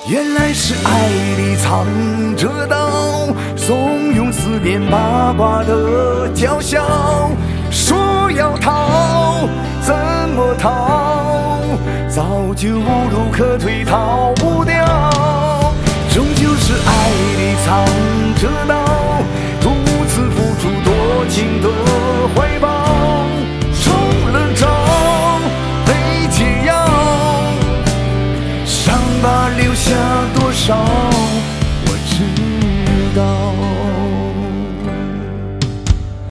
原来是爱里藏着刀，怂恿思念八卦的叫嚣。说要逃，怎么逃？早就无路可退，逃不掉。终究是爱里藏着刀，独自付出多情的怀抱。中了招，被解药，伤疤留下多少？